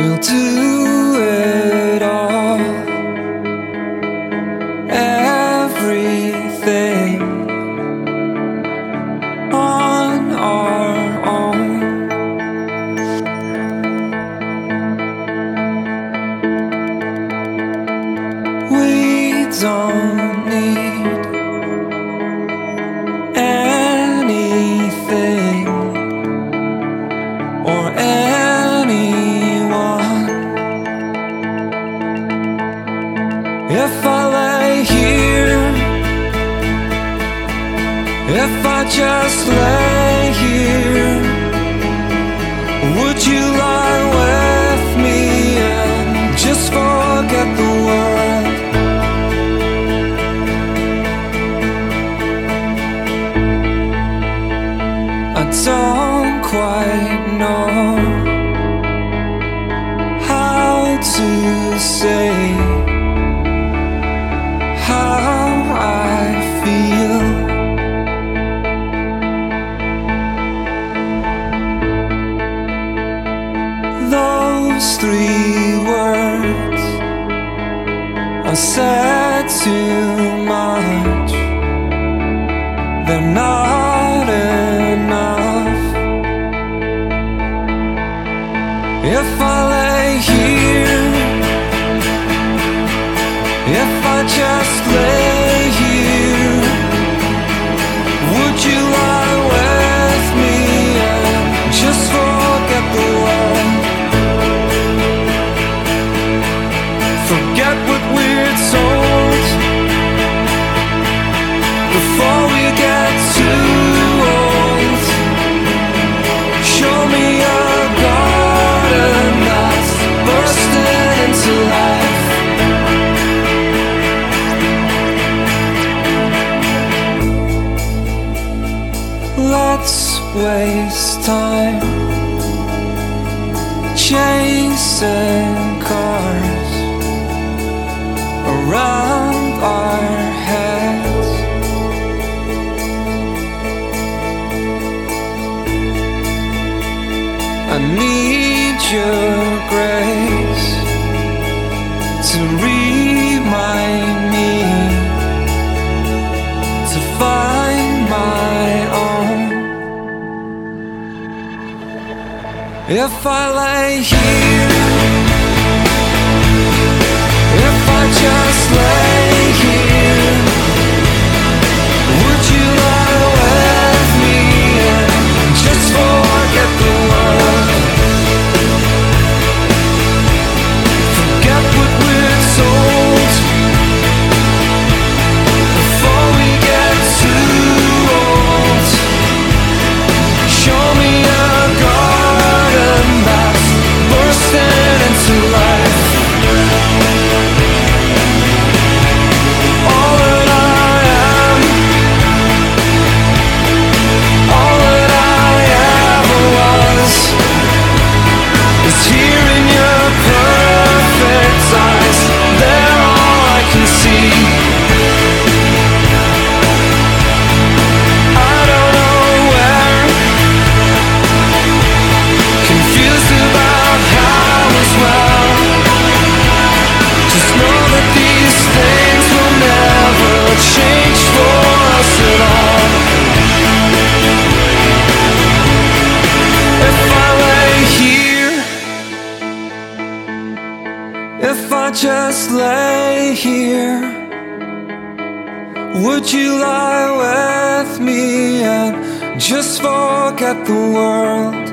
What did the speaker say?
We'll do it all, everything on our own. We don't need anything or anyone. If I lay here, if I just lay here, would you lie with me and just forget the world? I don't quite know how to say how I feel. Those 3 words I said too much. They're not enough. If I lay here, if I just lay here, would you lie with me and just forget the world? Forget what we're told before we get too old. Show me a garden that's bursting into life. Let's waste time chasing cars around our heads. I need your grace to remind me to find my own. If I lay here, if I just lay here, would you lie with me and just forget the world? Forget what we're told before we get too old. Show me a garden that's bursting into life. All that I am, all that I ever was, is here in your perfect eyes. They're all I can see. I don't know where, confused about how as well. Just know that these things will never change for us at all. If I lay here, if I just lay here, would you lie with me and just forget the world?